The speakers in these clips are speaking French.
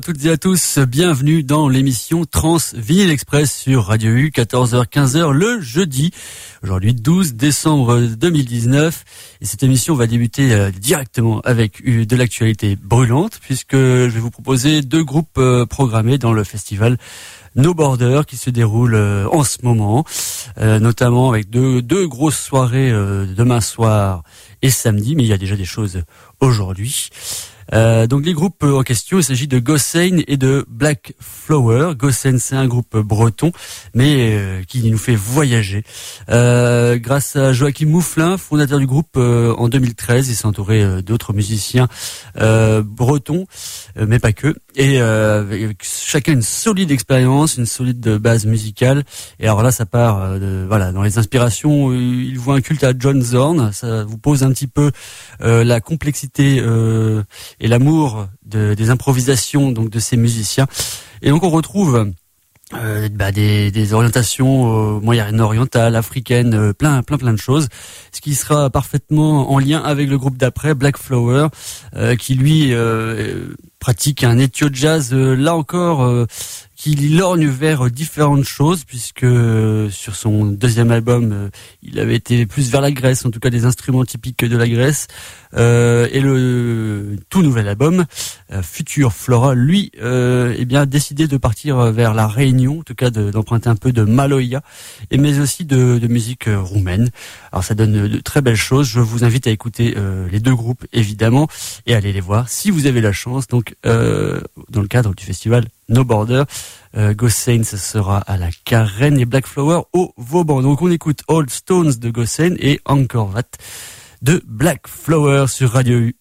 toutes et à tous, bienvenue dans l'émission Trans Vinyl Express sur Radio U, 14h, 15h le jeudi, aujourd'hui 12 décembre 2019. Et cette émission va débuter directement avec de l'actualité brûlante, puisque je vais vous proposer deux groupes programmés dans le festival No Border qui se déroule en ce moment, notamment avec deux grosses soirées demain soir et samedi, mais il y a déjà des choses aujourd'hui. Donc les groupes en question, il s'agit de Gossane et de Black Flower. Gossane, c'est un groupe breton, mais qui nous fait voyager. Grâce à Joachim Mouflin, fondateur du groupe en 2013, il s'est entouré d'autres musiciens bretons, mais pas que. Et avec chacun une solide expérience, une solide base musicale. Et alors là, ça part dans les inspirations. Il voit un culte à John Zorn. Ça vous pose un petit peu la complexité et l'amour des improvisations donc de ces musiciens. Et donc on retrouve des orientations moyen-orientales, africaines, plein de choses, ce qui sera parfaitement en lien avec le groupe d'après, Black Flower, qui lui pratique un ethio-jazz, là encore, qui lorgne vers différentes choses, puisque sur son deuxième album, il avait été plus vers la Grèce, en tout cas des instruments typiques de la Grèce, et le tout nouvel album, Future Flora, lui, décidé de partir vers la Réunion, en tout cas d'emprunter un peu de Maloya, mais aussi de musique roumaine. Alors ça donne de très belles choses. Je vous invite à écouter les deux groupes, évidemment, et à aller les voir si vous avez la chance. Donc dans le cadre du festival No Border, Gossane, ça sera à la Carène, et Black Flower au Vauban. Donc on écoute Old Stones de Gossane et Angkor Wat de Black Flower sur Radio U.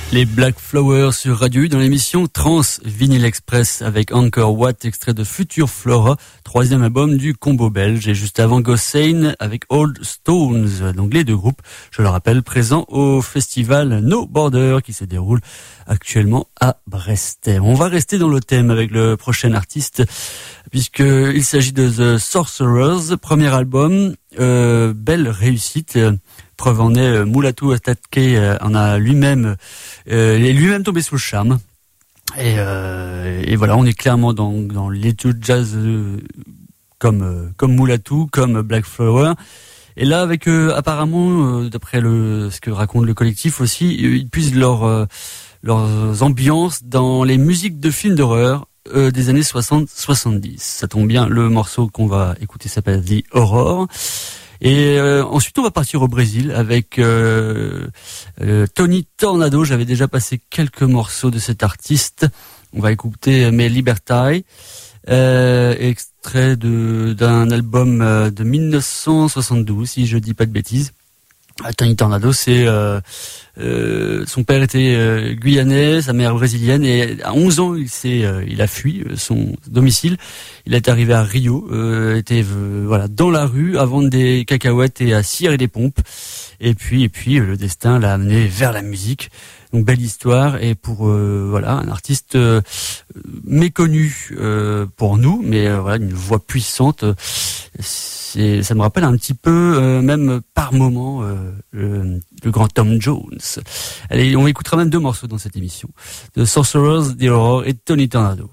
Les Black Flowers sur Radio U dans l'émission Trans Vinyl Express avec Angkor Wat, extrait de Future Flora, troisième album du combo belge, et juste avant Gossane avec Old Stones. Donc les deux groupes, je le rappelle, présents au festival No Border qui se déroule actuellement à Brest. On va rester dans le thème avec le prochain artiste puisqu'il s'agit de The Sorcerers, premier album, belle réussite. Preuve en est, Mulatu Astatke en a lui-même, est lui-même tombé sous le charme. Et voilà, on est clairement dans l'étude jazz comme Mulatu, comme Black Flower. Et là, avec apparemment, d'après ce que raconte le collectif aussi, ils puisent leurs ambiances dans les musiques de films d'horreur des années 60-70. Ça tombe bien, le morceau qu'on va écouter s'appelle The Horror. Et ensuite, on va partir au Brésil avec Tony Tornado. J'avais déjà passé quelques morceaux de cet artiste. On va écouter Me Libertai, extrait d'un album de 1972, si je dis pas de bêtises. Tony Tornado, c'est son père était guyanais, sa mère brésilienne, et à 11 ans il a fui son domicile. Il est arrivé à Rio, était dans la rue à vendre des cacahuètes et à cirer des pompes. Et puis le destin l'a amené vers la musique. Donc belle histoire, et pour un artiste méconnu pour nous, mais une voix puissante. Ça me rappelle un petit peu, même par moment, le grand Tom Jones. Allez, on écoutera même 2 morceaux dans cette émission. The Sorcerers, The Horror et Tony Tornado.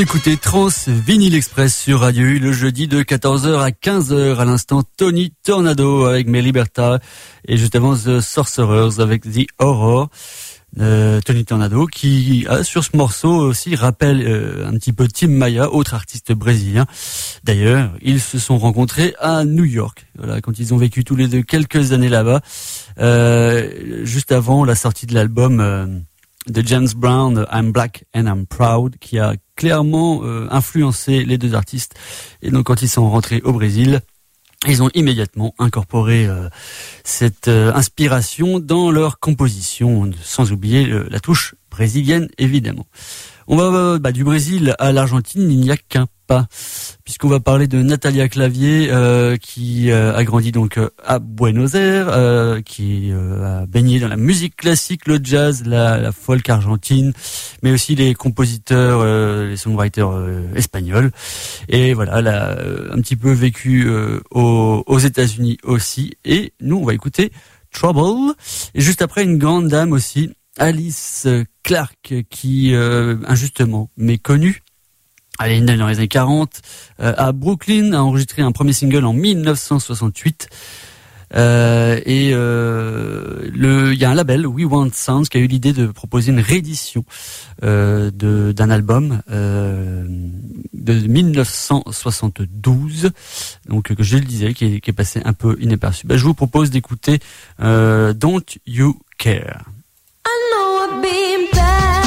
écoutez Trans Vinyl Express sur Radio U le jeudi de 14h à 15h. À l'instant, Tony Tornado avec Me Libertad et juste avant The Sorcerers avec The Horror. Tony Tornado qui sur ce morceau aussi rappelle un petit peu Tim Maia, autre artiste brésilien. D'ailleurs, ils se sont rencontrés à New York, voilà, quand ils ont vécu tous les deux quelques années là-bas, juste avant la sortie de l'album de James Brown, I'm Black and I'm Proud, qui a clairement influencé les deux artistes. Et donc quand ils sont rentrés au Brésil, ils ont immédiatement incorporé cette inspiration dans leur composition, sans oublier la touche brésilienne évidemment. On va du Brésil à l'Argentine, il n'y a qu'un pas, puisqu'on va parler de Natalia Clavier qui a grandi donc à Buenos Aires, qui a baigné dans la musique classique, le jazz, la folk argentine, mais aussi les compositeurs, les songwriters espagnols. Et voilà, elle a un petit peu vécu aux États-Unis aussi. Et nous, on va écouter Trouble. Et juste après, une grande dame aussi, Alice Clark, qui injustement méconnue. Elle est née dans les années 40 à Brooklyn, a enregistré un premier single en 1968. Il y a un label, We Want Sounds, qui a eu l'idée de proposer une réédition d'un album de 1972, donc que je le disais, qui est passé un peu inaperçu. Je vous propose d'écouter Don't You Care. I know I've been bad,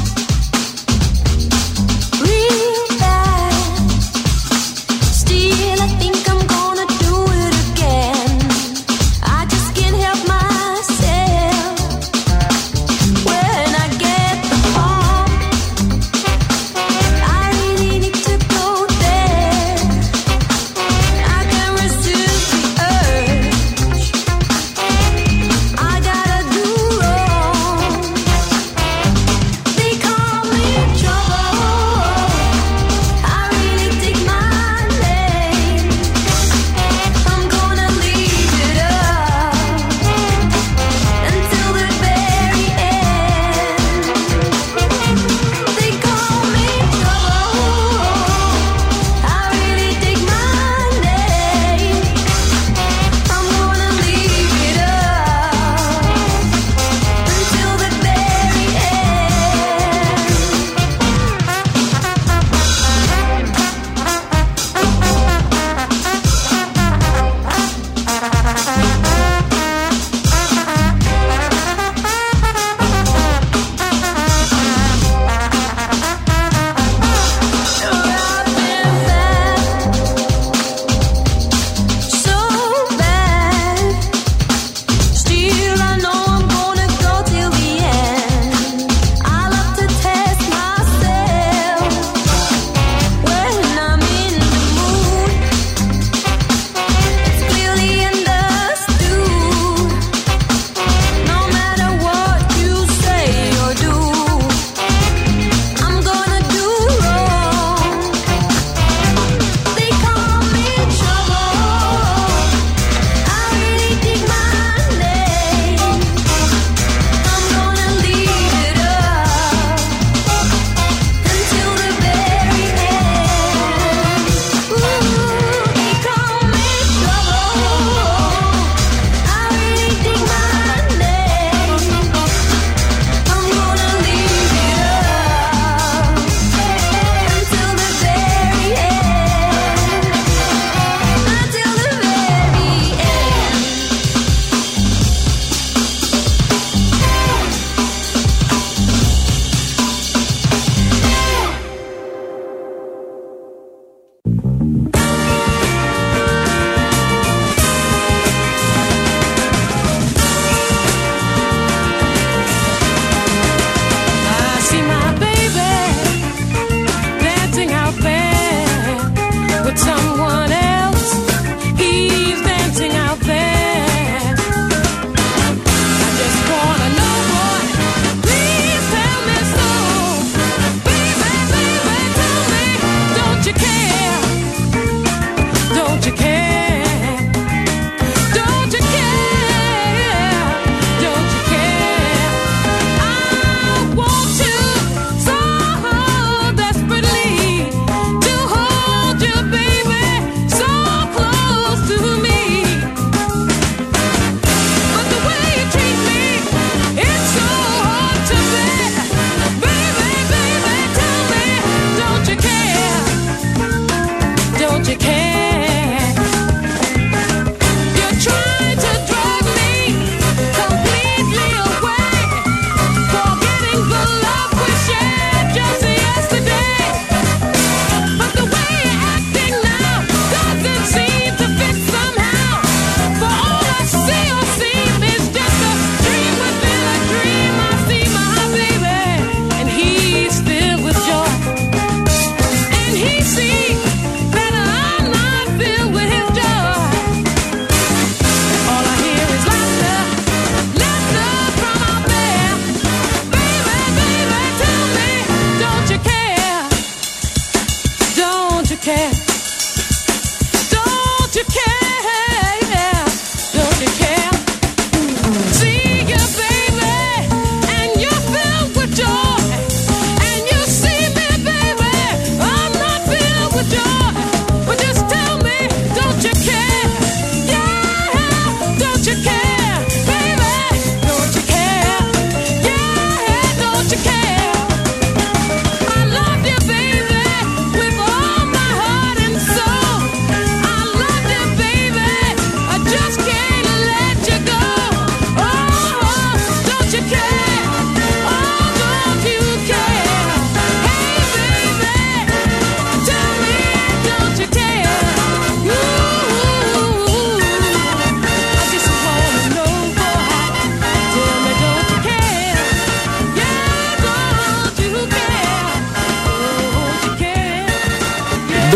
real bad. Still I think I'm gonna do it again. I just can't help myself. When I get the call, I really need to go there. I can't resist the urge. I gotta do wrong.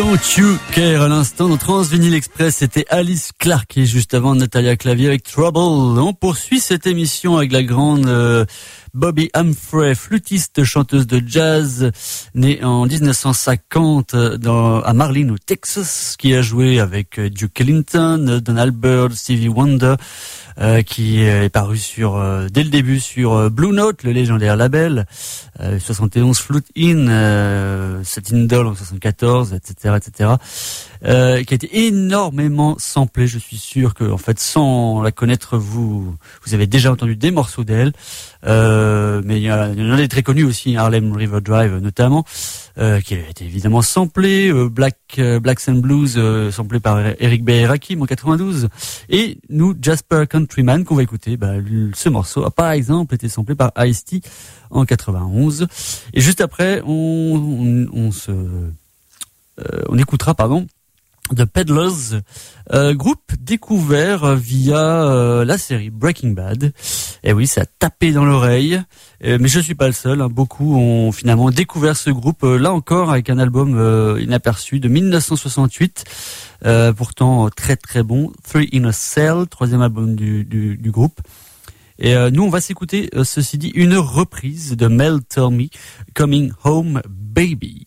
Don't You Care à l'instant dans Transvinyl Express, c'était Alice Clark et juste avant Natalia Clavier avec Trouble. On poursuit cette émission avec la grande Bobby Humphrey, flûtiste, chanteuse de jazz, née en 1950 à Marlin au Texas, qui a joué avec Duke Ellington, Donald Byrd, Stevie Wonder, qui est paru dès le début sur Blue Note, le légendaire label, 71 Flute In, Satin Doll en 74, etc., etc., qui a été énormément samplé. Je suis sûr que, en fait, sans la connaître, vous avez déjà entendu des morceaux d'elle. Mais il y en a des très connus aussi, Harlem River Drive notamment, qui a été évidemment samplé, Blacks and Blues, samplé par Eric B. et Rakim en 92, et nous, Jasper Countryman, qu'on va écouter, ce morceau a par exemple été samplé par Ice-T en 91, et juste après, on écoutera, The Peddlers, groupe découvert via la série Breaking Bad. Et oui, ça a tapé dans l'oreille, mais je suis pas le seul. Beaucoup ont finalement découvert ce groupe, là encore avec un album inaperçu de 1968, pourtant très très bon, Three in a Cell, troisième album du groupe. Et nous, on va s'écouter, ceci dit, une reprise de Mel Torme, Coming Home Baby.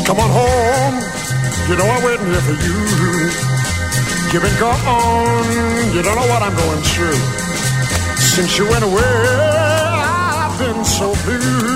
Come on home, you know I'm waiting here for you. You've been gone, you don't know what I'm going through. Since you went away, I've been so blue.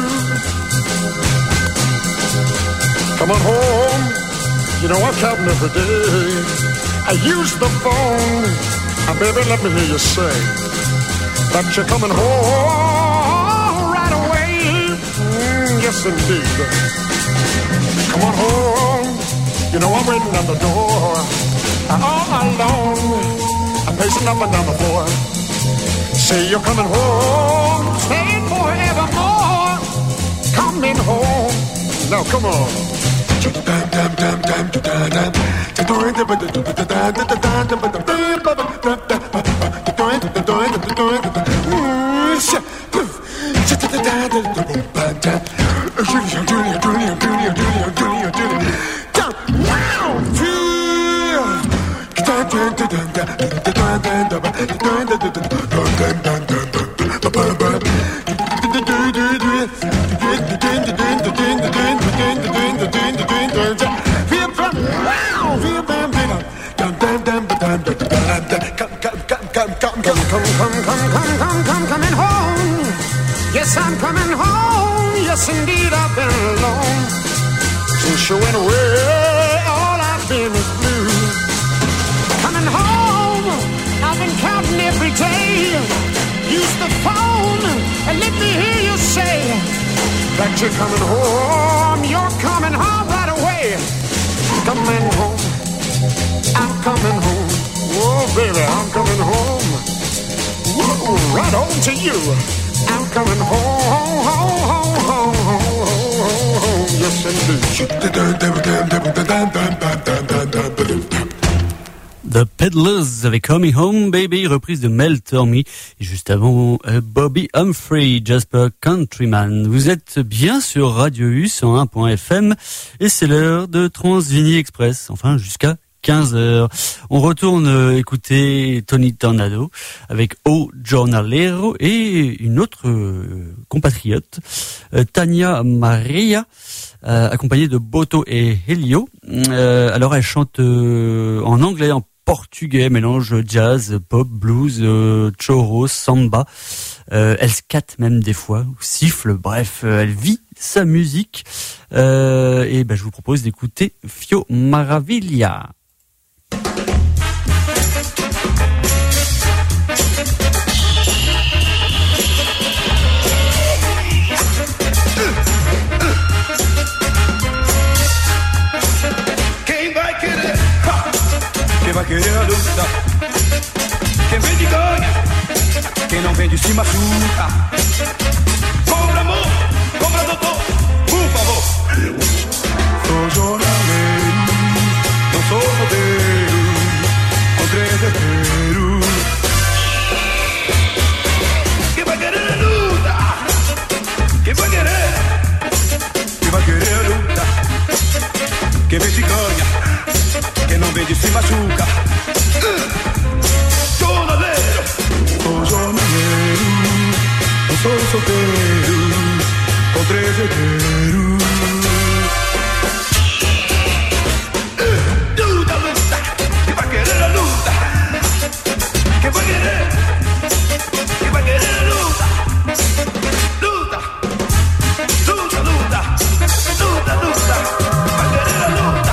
Come on home, you know I'm counting every day. I use the phone, and baby, let me hear you say that you're coming home right away. Yes, indeed. Come on home, you know I'm waiting at the door. All alone, I'm pacing up and down the floor. Say you're coming home, staying forevermore. Coming home, now come on. Coming home. Yes, I'm coming home. Yes, indeed, I've been alone. Since you went away, all I've been is blue. Coming home, I've been counting every day. Use the phone and let me hear you say that you're coming home. You're coming home right away. Coming home. I'm coming home. Oh, baby, I'm coming home. Whoa, right on to you. I'm coming home, home, home, home, home, home. Yes, indeed. The Peddlers avec Coming Home Baby, reprise de Mel Tormé. Et juste avant, Bobby Humphrey, Jasper Countryman. Vous êtes bien sur Radio U 101.fm et c'est l'heure de Trans-Vinyl Express. Enfin, jusqu'à 15h. On retourne écouter Tony Tornado avec O Jornalero et une autre compatriote, Tania Maria, accompagnée de Boto et Helio. Alors elle chante en anglais, en portugais, mélange jazz, pop, blues, choro, samba. Elle scatte même des fois, ou siffle, bref, elle vit sa musique. Et je vous propose d'écouter Fio Maravilha. Vai querer a luta. Quem vende ganha, quem não vende se machuca. Compra amor, compra doutor, por favor. Sou jornaleiro, não sou rodeiro, com 3 herreiros. Quem vai querer a luta? Quem vai querer? Quem vai querer a luta? Quem vende ganha, quem não vende se machuca. Jornaleiro, sou jornaleiro, não sou solteiro, com 3 herdeiros. Luta, luta, quem vai querer a luta? Quem vai querer? Quem vai querer a luta? Luta, luta, luta, luta, luta, vai querer a luta?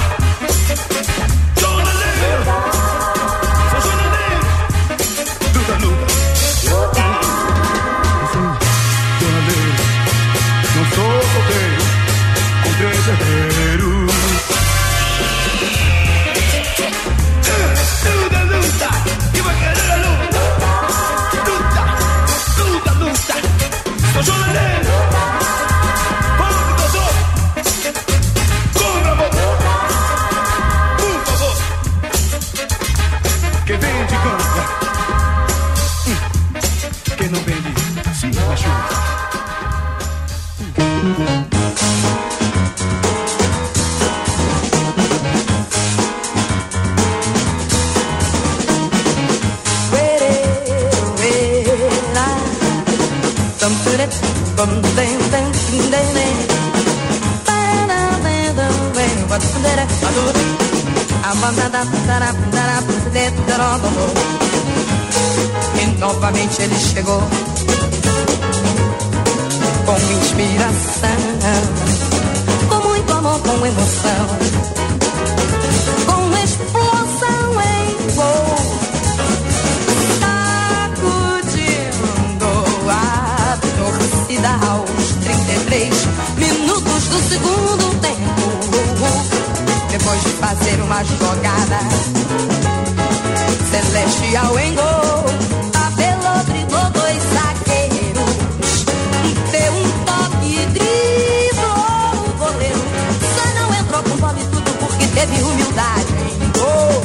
Bum, bang, bang, bang, bang. E novamente ele chegou com inspiração, com muito amor, com emoção, com explosão em voo, sacudindo a torcida aos 33 minutos do segundo tempo. Depois de fazer uma jogada celestial em gol, Abelô driblou dois zagueiros, deu um toque e driblou o goleiro. Só não entrou com bola e tudo porque teve humildade em gol.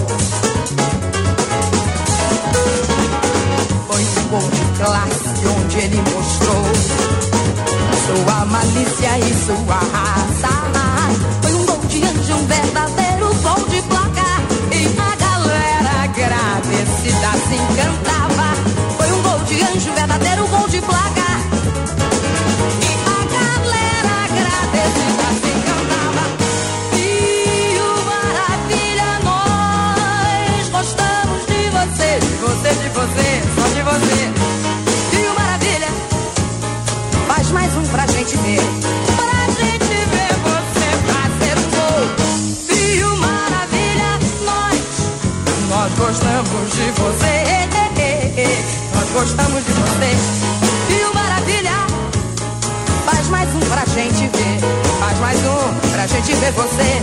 Foi um gol de classe onde ele mostrou sua malícia e sua raça. Foi um gol de anjo, um verdadeiro gol de placar, e a galera agradecida se encantava. Foi um gol de anjo, verdadeiro gol de placar, e a galera agradecida se encantava. E o maravilha, nós gostamos de você, de você, de você, só de você. E o maravilha, faz mais um pra gente ver, pra gente ver você fazer um gol. E o maravilha, nós gostamos de você, nós gostamos de você. E o maravilha, faz mais um pra gente ver, faz mais um pra gente ver você.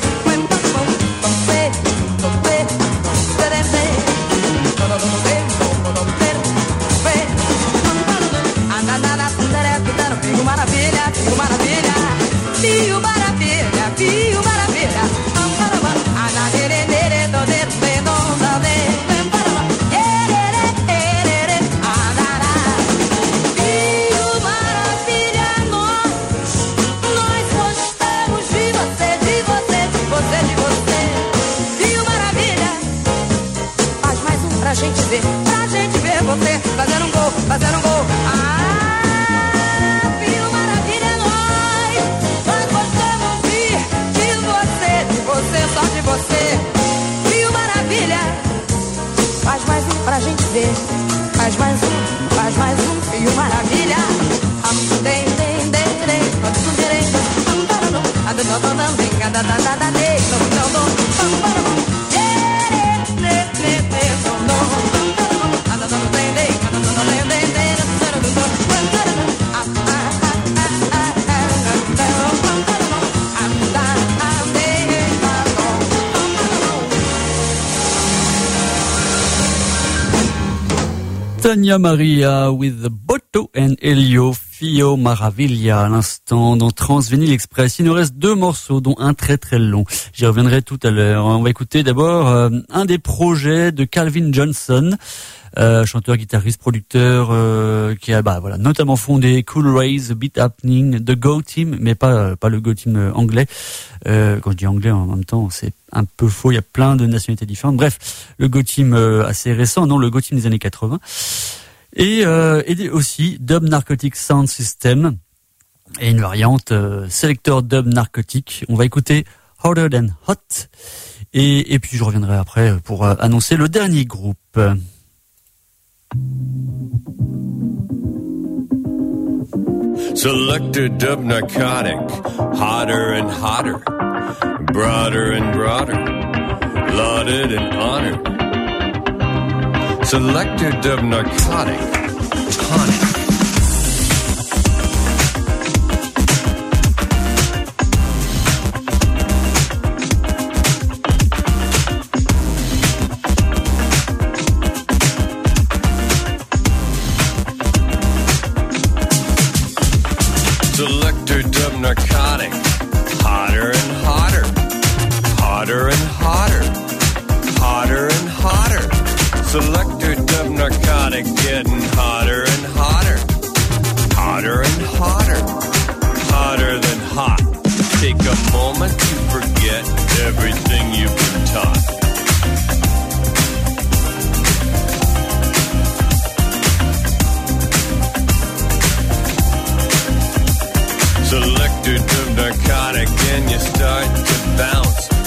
Pio maravilha, pio maravilha, pio maravilha, pio maravilha. Pra gente ver você fazer um gol, fazer um gol. Pio maravilha, nós gostamos de você, só de você. Pio maravilha, faz mais um pra gente ver, faz mais um, Pio maravilha. Tania Maria with the Boto and Elio, Fio Maravilla à l'instant dans Transvinyl Express. Il nous reste deux morceaux dont un très très long. J'y reviendrai tout à l'heure. On va écouter d'abord un des projets de Calvin Johnson, chanteur, guitariste, producteur qui a notamment fondé Cool Rays, The Beat Happening, The Go Team, mais pas le Go Team anglais. Quand je dis anglais en même temps, c'est un peu faux, il y a plein de nationalités différentes. Bref, le Go Team assez récent, non, le Go Team des années 80. Et aussi Dub Narcotic Sound System et une variante Selector Dub Narcotic. On va écouter Harder Than Hot et puis je reviendrai après pour annoncer le dernier groupe. Selector Dub Narcotic, hotter and hotter, broader and broader, lauded and honored. Selector Dub Narcotic, tonic. Selector Dub Narcotic, hotter and hotter, hotter and hotter, hotter and hotter. Selector Dub Narcotic, getting hotter and hotter, hotter and hotter, hotter than hot. Take a moment to forget everything you've been taught. Selector Dub Narcotic and you start to bounce.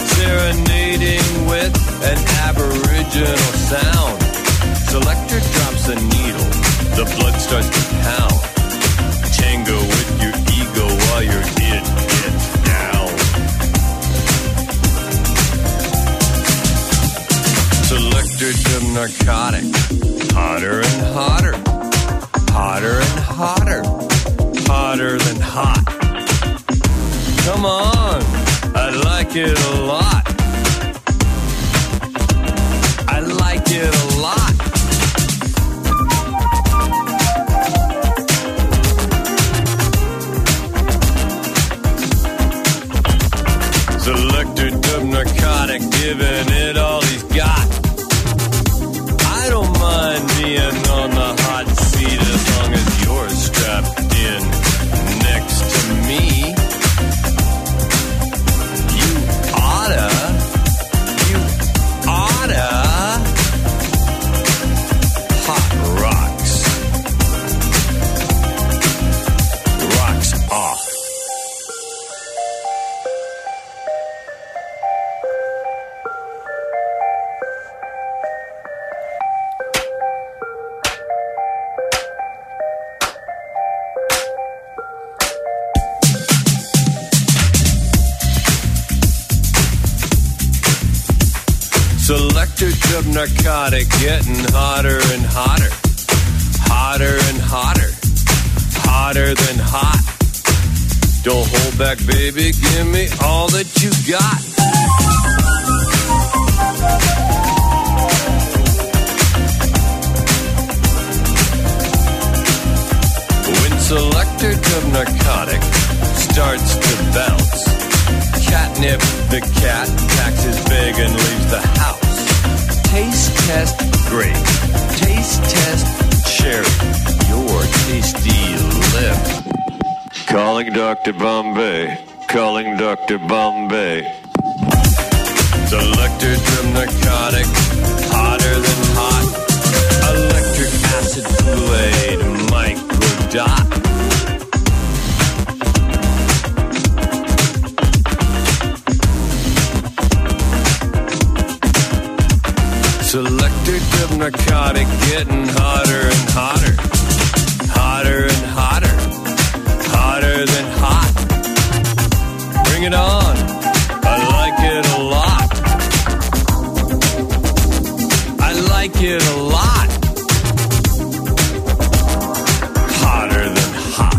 Selector dub narcotic. Hotter and hotter. Hotter and hotter. Hotter than hot. Come on, I like it a lot. I like it a lot. Selector dub narcotic, giving it all he's got. I don't mind being on the hot seat as long as you're strapped in next to me. You oughta. Hot rocks. Rocks off. Selector dub narcotic, getting hotter and hotter. Hotter and hotter. Hotter than hot. Don't hold back, baby, give me all that you got. When selector dub narcotic starts to bounce, catnip the cat, packs his bag and leaves the house. Taste test grape, taste test cherry, your tasty lip. Calling Dr. Bombay, calling Dr. Bombay. Selector dub narcotic, hotter than hot. Electric acid Kool-Aid, microdot. Selector dub narcotic, getting hotter and hotter. Hotter and hotter. Hotter than hot. Bring it on. I like it a lot. I like it a lot. Hotter than hot.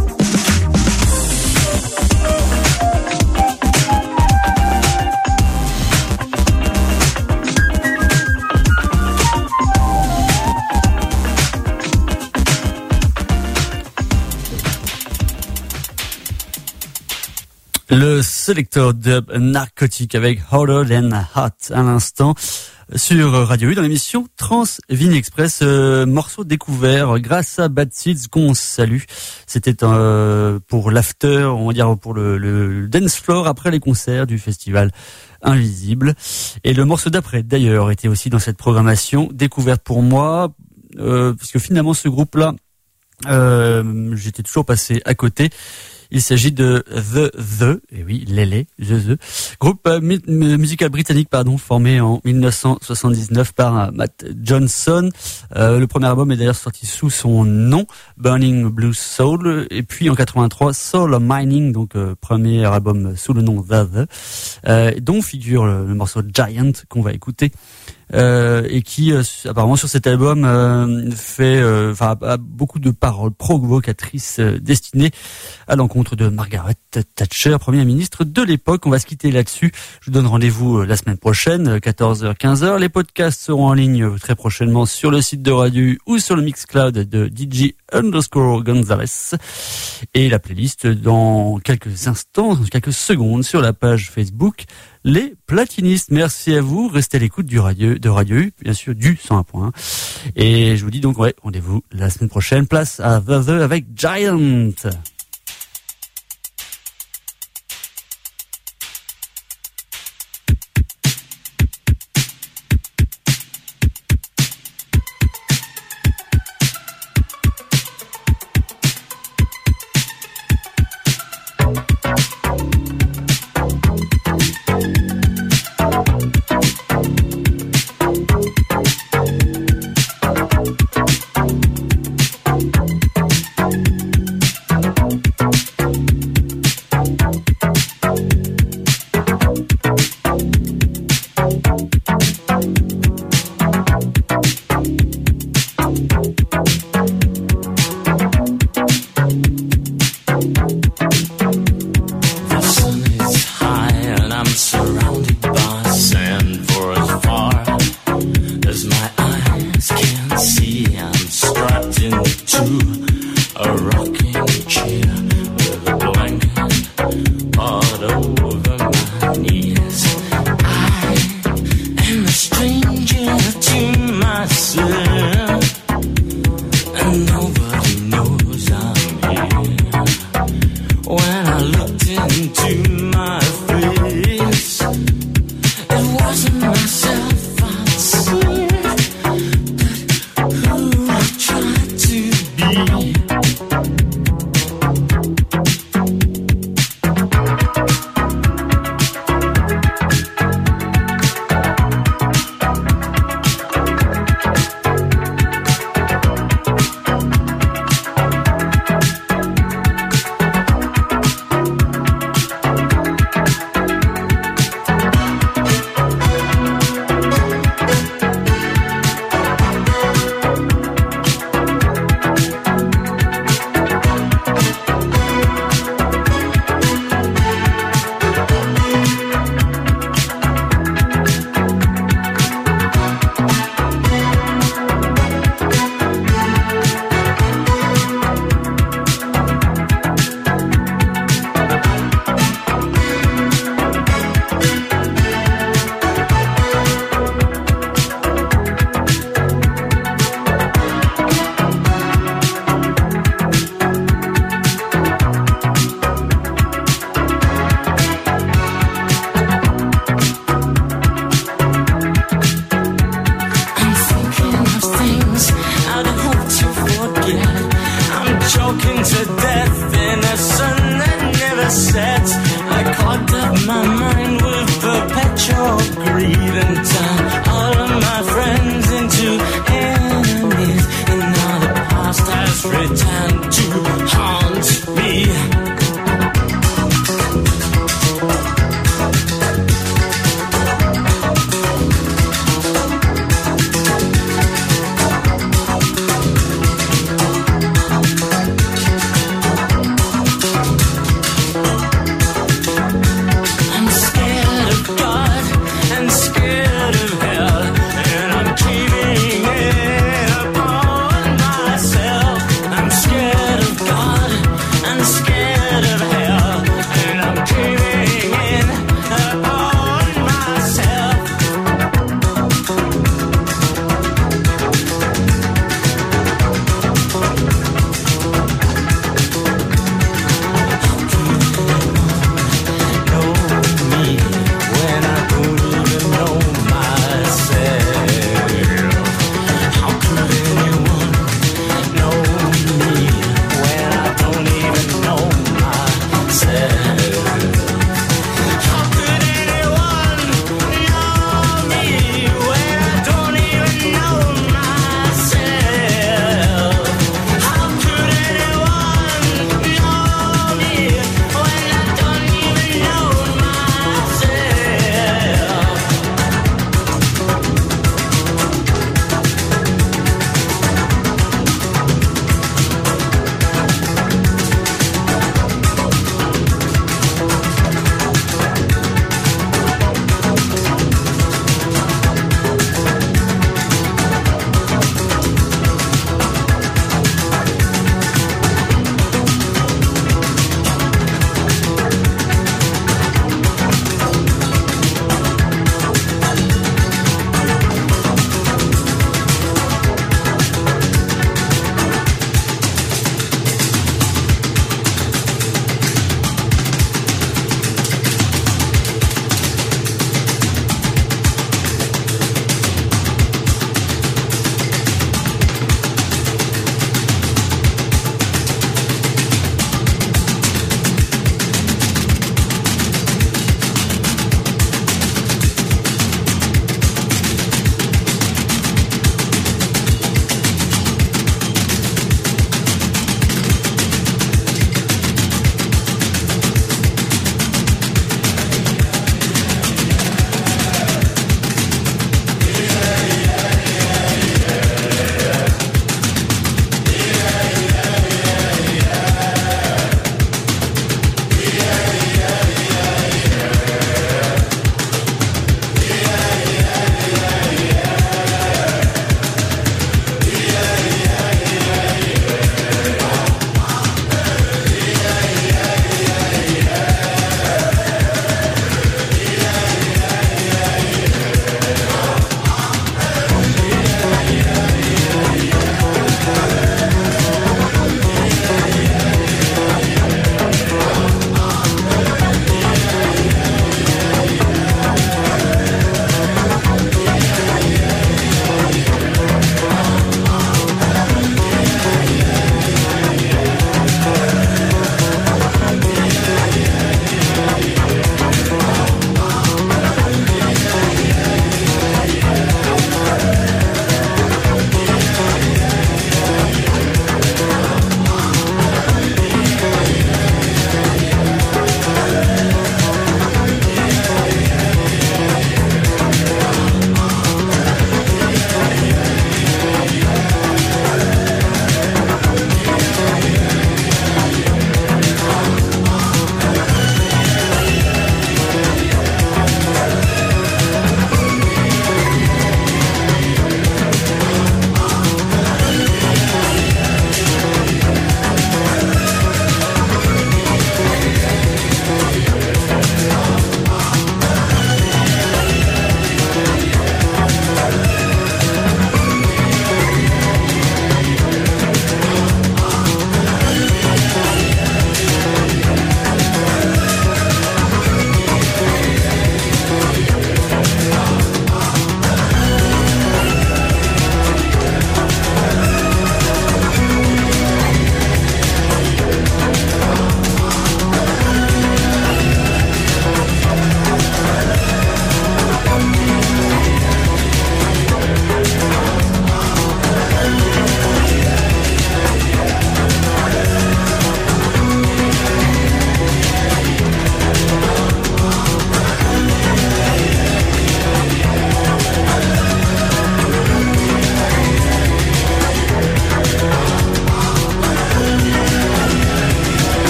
Le sélecteur dub narcotique avec Hotter Than Hot à l'instant sur Radio U dans l'émission Trans Vinyl Express, morceau découvert grâce à Bad Seeds qu'on salue. C'était pour l'after, on va dire pour le dance floor après les concerts du festival Invisible. Et le morceau d'après d'ailleurs était aussi dans cette programmation, découverte pour moi, puisque finalement ce groupe-là, j'étais toujours passé à côté. Il s'agit de The, et oui, The, groupe musical britannique, formé en 1979 par Matt Johnson. Le premier album est d'ailleurs sorti sous son nom, Burning Blue Soul, et puis en 83, Soul Mining, donc premier album sous le nom The, dont figure le morceau Giant qu'on va écouter. Et qui apparemment sur cet album a beaucoup de paroles provocatrices destinées à l'encontre de Margaret Thatcher, première ministre de l'époque. On va se quitter là-dessus. Je vous donne rendez-vous la semaine prochaine, 14h, 15h. Les podcasts seront en ligne très prochainement sur le site de Radio U ou sur le Mixcloud de DJ_Gonzalez. Et la playlist dans quelques instants, quelques secondes sur la page Facebook Les Platinistes. Merci à vous. Restez à l'écoute de Radio U, bien sûr, du 101.1. Et je vous dis donc, rendez-vous la semaine prochaine. Place à The avec Giant. wasn't myself, I see, but who I tried to be. Sets. I clogged up my mind with perpetual greed and